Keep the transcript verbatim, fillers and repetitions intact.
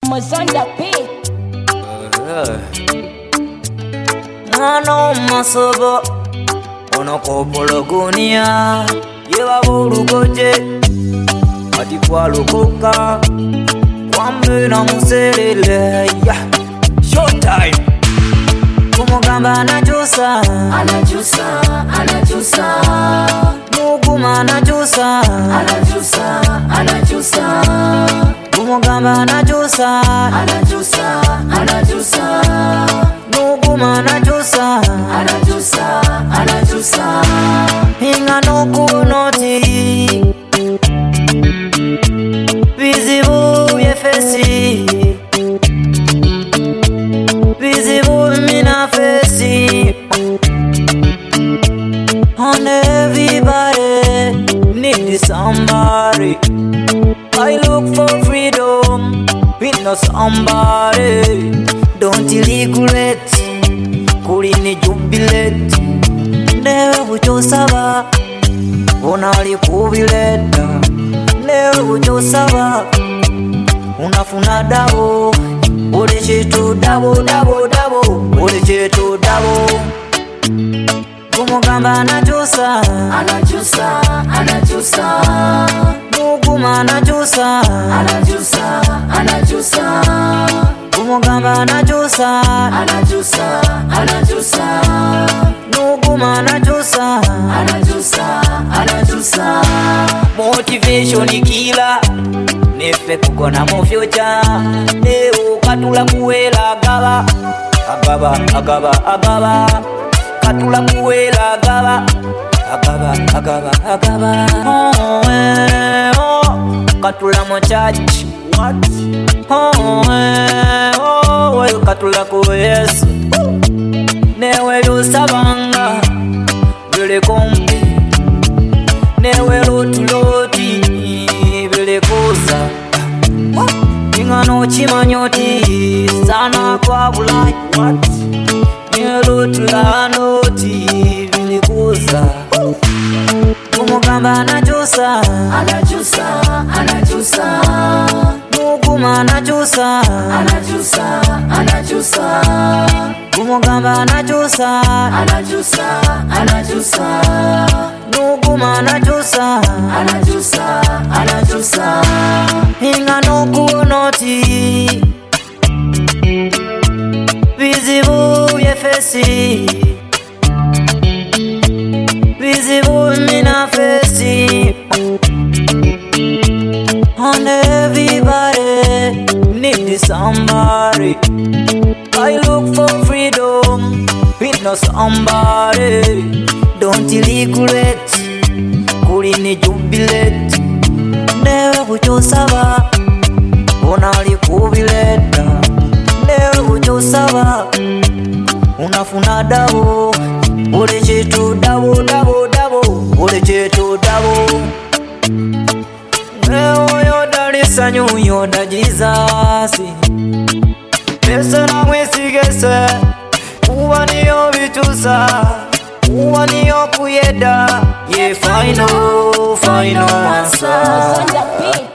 Mama's on the beat. Mano masobo ono kopologonia yewa bulugoje ati kwalukoka kwambe na muselele ya showtime kumugamba anajusa Anajusa, anajusa, muguma anajusa anajusa, anajusa, kumugamba anajusa anajusa, anajusa, muguma anajusa anajusa, anajusa. inga nokunoti bizibu byefesi bizibu mina fesi and everybody need somebody. I look for freedom with no somebody. Don't regret kulini jubilate newe buchosaba unali kubileta newe buchosaba unafuna dabo uli chitu dabo dabo dabo uli chitu dabo kumugamba anajusa Anajusa, anajusa, muguma anajusa anajusa, anajusa, kumugamba anajusa anajusa, anajusa, muguma anajusa anajusa, anajusa. motivation killer nefe kukona mu future leo katula kuwela agaba agaba agaba agaba katula kuwela agaba agaba agaba agaba oh, eh, oh. katula mu church what oh, eh, oh, well, katula ku Yesu newe lusabanga bile kombi newe loti loti bile kuza ingano chimanyoti sana kwa bulai what newe loti la noti bile kuza kumugamba anajusa Anajusa, anajusa, muguma anajusa anajusa, anajusa, kumugamba anajusa anajusa, anajusa, muguma anajusa anajusa, anajusa. inga nokunoti bizibu byefesi bizibu mina fesi and everybody need somebody. I look for freedom with no somebody. Don't regret kulini jubilate newe buchosaba unali kubileta newe buchosaba unafuna dabo uli chitu dabo dabo dabo uli chitu dabo leo yoda lisanyu yoda Jesus pesa na mwesigese uwa niyo bichusa uwa niyo kuyeda ye final final answer. Mama's on the beat.